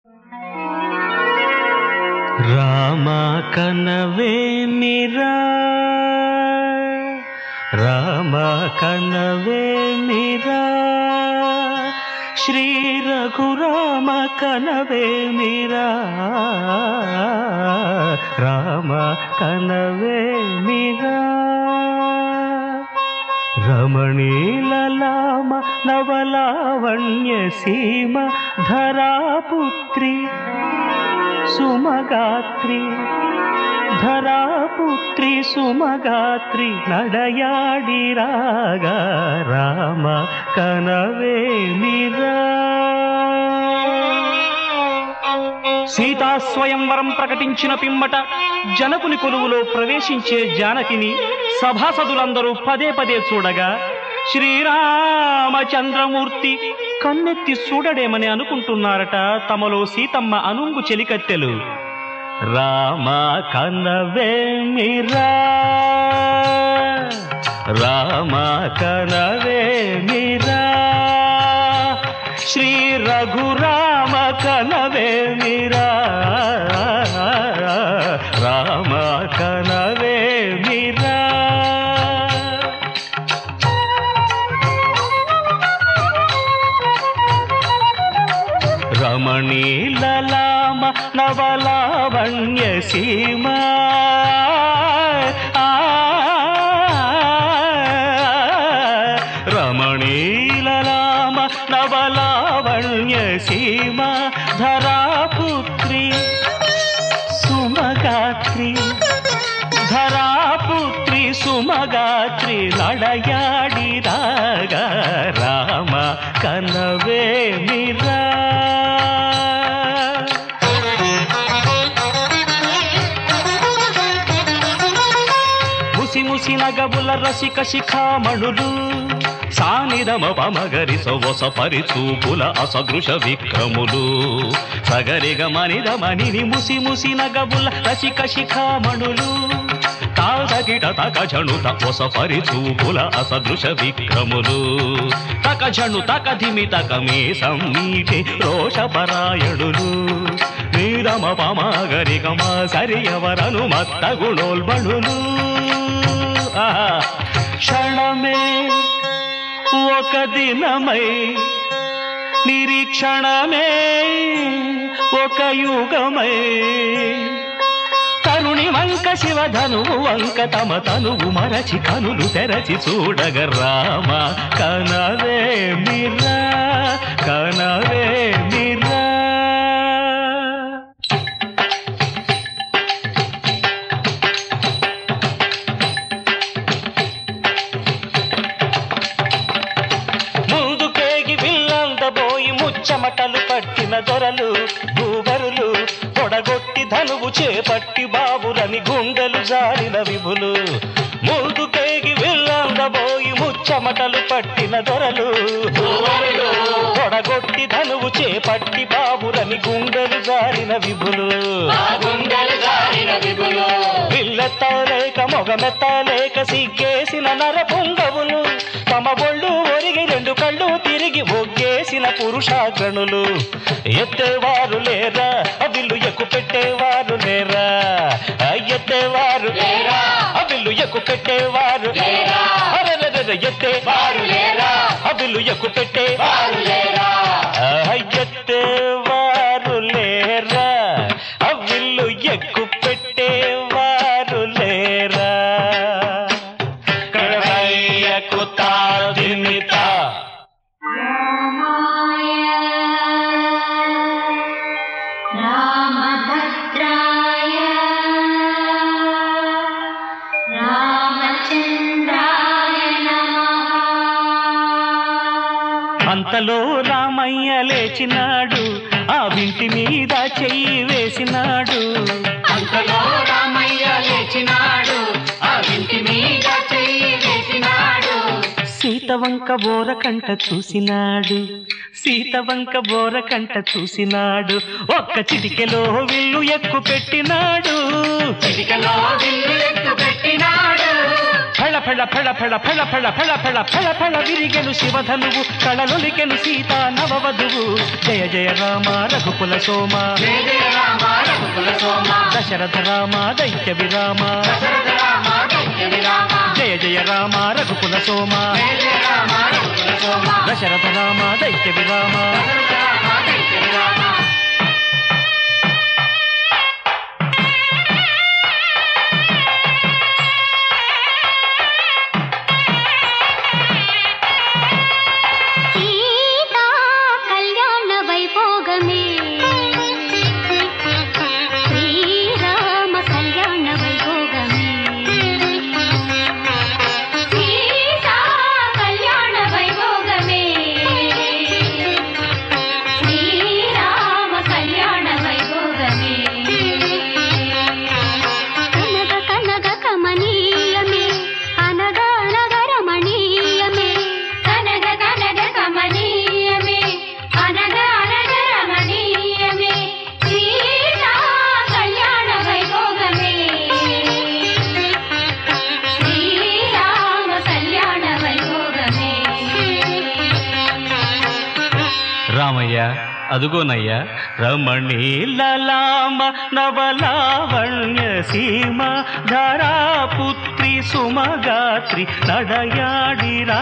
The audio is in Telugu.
రామ కనవేమిరా రామ కనవేమిరా శ్రీ రఘురామ కనవేమిరా రామ కనవేమిరా రమణీలలామ నవలావణ్య సీమ ధరాపుత్రి సుమగాత్రి ధరాపుత్రి సుమగాత్రి నడయాడి రాగా రామ కనవేమిరా సీతా స్వయంవరం ప్రకటించిన పిమ్మట జనకుని కొలువులో ప్రవేశించే జానకిని సభాసదులందరూ పదే పదే చూడగా శ్రీరామచంద్రమూర్తి కన్నెత్తి చూడడేమని అనుకుంటున్నారట తమలో సీతమ్మ అనుంగు చెలికత్తెలు. రామ కనవేమిరా రామ కనవేమిరా శ్రీ రఘురామ కనవేమిరా రామ కనవేమిరా రమణీలలామ నవలావణ్య సీమ రమణీలలామ నవలావణ్య సీమ ధరాపుత్రి సుమగాత్రి ధరాపుత్రి సుమగాత్రి నడయాడి రాగా రామ కనవేమిరా ముసి నగబుల రసిక శిఖామణులు సానిదమ పమగరి సొవస పరిచూపుల అసదృశ విక్రములు సగరిగ మనిదమని ముసి నగబుల రసిక శిఖామణులు తాదగిట తకజణు తపొస పరిచూపుల అసదృశ విక్రములు తకజణు తకధిమి తకమే సమ్మీటి రోషపరాయణులు నీరమ పమగరి గమ సరియవరను మత్త గుణోల్బణులు క్షణమే ఒక దినమై నిరీక్షణమే ఒక యుగమై తరుణి వంక శివధనువు వంక తమ తనువు మరచి కనులు తెరచి చూడగ రామ కనవేమిరా కనవేమిరా చెమటలు పట్టిన దొరలు భూగరులు పొడగొట్టి ధనువు చేపట్టి బాబులని గుండెలు జారిన విభులు ముందుకేగి వెళ్ళందబోయి ముచ్చమటలు పట్టిన దొరలు పొడగొట్టి ధనువు చేపట్టి బాబులని గుండెలు జారిన విభులు విల్లెత్తలేక మొగమెత్తలేక సిగ్గేసిన నరపుంగవులు తమ బొళ్ళు ఒరిగి రెండు కళ్ళు తిరిగి ఒగ్గేసిన పురుషాగ్రణులు ఎత్తేవారు లేరా అవిల్లు ఎక్కు పెట్టేవారు లేరా ఎత్తేవారు లేరా అవిల్లు ఎక్కు పెట్టేవారు లేరా ఎత్తేవారు లేరా అవిల్లు ఎక్కు పెట్టేవారు లేరా ఎత్తేవారు లేరా అవిల్లు ఎక్కు పెట్టేవారు లేరా కడవయ్యకు తాదిమిత అంతలో రామయ్య లేచినాడు ఆ వింటి మీద చెయ్యి వేసినాడు అంతలో రామయ్య లేచినాడు ఆ వింటి మీద చెయ్యి వేసినాడు సీతవంక బోరకంట చూసినాడు సీతవంక బోరకంట చూసినాడు ఒక్క చిటికెలో విల్లు ఎక్కు పెట్టినాడు చిటికెలో విల్లు ఎక్కు పెట్టినాడు ఫళ ఫెళ ఫెళ ఫెళ ఫెళ ఫెళ ఫెళ ఫెళ ఫెళ ఫెళ ఫెళ విరిగెను శివధనువు కళలొలికెను సీతా నవవధువు జయ జయ రామ రఘుకుల సోమ జయ జయ రామ రఘుకుల సోమ దశరథ రామ దైత్య విరామ దశరథ రామ దైత్య విరామ జయ జయ రామ రఘుకుల సోమ జయ జయ రామ రఘుకుల సోమ దశరథ రామ దైత్య విరామ దశరథ రామ దైత్య విరామ రామయ్య అదుగోనయ్యా రమణీలలామ నవలావణ్య సీమ ధరాపుత్రి సుమగాత్రి నడయాడి